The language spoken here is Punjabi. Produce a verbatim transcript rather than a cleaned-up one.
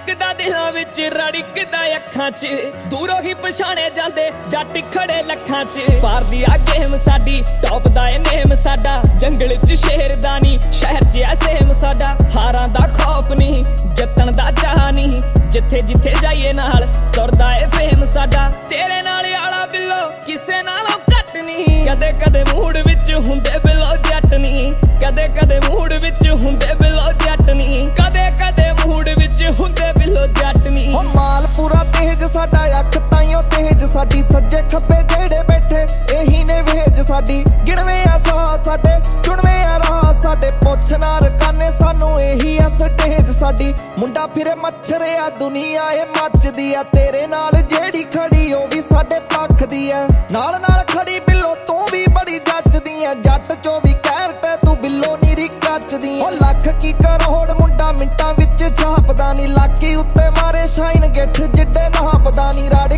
ਧੜਕਦਾ ਦਿਲਾਂ ਵਿੱਚ ਰੜਕਦਾ ਅੱਖਾਂ 'ਚ ਦੂਰੋਂ ਹੀ ਪਛਾਣੇ ਜਾਂਦੇ ਜੱਟ ਖੜੇ ਲੱਖਾਂ 'ਚ ਪਾਰਦੀ ਆ ਗੇਮ ਸਾਡੀ ਟੌਪ ਦਾ ਏ ਨੇਮ ਸਾਡਾ ਜੰਗਲ 'ਚ ਸ਼ੇਰ ਦਾ ਨੀ ਸ਼ਹਿਰ 'ਚ ਐ ਸੇਮ ਸਾਡਾ ਹਾਰਾਂ ਦਾ ਖੌਫ ਨਹੀਂ ਜਿੱਤਣ ਦਾ ਚਾਹ ਨਹੀਂ ਜਿੱਥੇ ਜਿੱਥੇ ਜਾਈਏ ਨਾਲ ਤੁਰਦਾ ਏ ਫੇਮ ਸਾਡਾ ਤੇਰੇ ਨਾਲ ਆਲਾ ਬਿੱਲੋ ਕਿਸੇ ਨਾਲੋਂ ਘੱਟ ਨਹੀਂ ਕਦੇ ਕਦੇ ਮੂਡ ਵਿੱਚ ਹੁੰਦੇ ਬਿੱਲੋ ਜੱਟ ਨਹੀਂ ਕਦੇ ਕਦੇ ਮੂਡ ਵਿੱਚ ਹੁੰਦੇ ਬਿੱਲੋ ਜੱਟ ਨਹੀਂ ਕਦੇ ਕਦੇ ਮੂਡ ਵਿੱਚ ਹੁੰਦੇ ਬਿੱਲੋ ਜੱਟ ਨਹੀਂ ਹੋ ਮਾਲ ਪੂਰਾ ਤੇਜ ਸਾਡਾ ਅੱਖ ਤਾਈਓ ਤੇਜ ਸਾਡੀ ਸੱਜੇ ਖੱਬੇ ਜਿਹੜੇ ਬੈਠੇ ਇਹੀ ਨੇ ਵੇਜ ਸਾਡੀ ਗਿਣਵੇਂ ਆ ਸਾਹ ਸਾਡੇ ਚੁਣਵੇਂ ਆ ਰਾਹ ਸਾਡੇ ਪੁੱਛ ਨਾ ਰਕਾਨੇ ਸਾਨੂੰ ਇਹੀ ਆ ਸਟੇਜ ਸਾਡੀ ਮੁੰਡਾ ਫਿਰੇ ਮੱਛਰਿਆ ਦੁਨੀਆ ਇਹ ਮੱਚਦੀ ਆ ਤੇਰੇ ਨਾਲ ਜਿਹੜੀ ਖੜੀ ਉਹ ਵੀ ਸਾਡੇ ਪੱਖ ਦੀ ਐ ਨਾਲ ਨਾਲ ਖੜੀ ਬਿੱਲੋ ਤੂੰ ਵੀ ਬੜੀ ਜੱਚਦੀ ਐ ਜੱਟ ਚੌਵੀ ਕੈਰਟ ਤੂੰ ਬਿੱਲੋ ਨੀਰੀ ਕੱਚਦੀ ਉਹ ਲੱਖ ਕੀ ਕਰੋੜ ਮੁੰਡਾ ਮਿੰਟਾਂ ਵਿੱਚ ਛਾਪਦਾ ਨੀ ਲਾਕੀ ਉੱਤੇ ਮਾਰੇ ਸ਼ਾਈਨ ਗਿੱਠ ਜਿੱਡੇ ਨਾਪਦਾ ਨੀ ਰਾੜ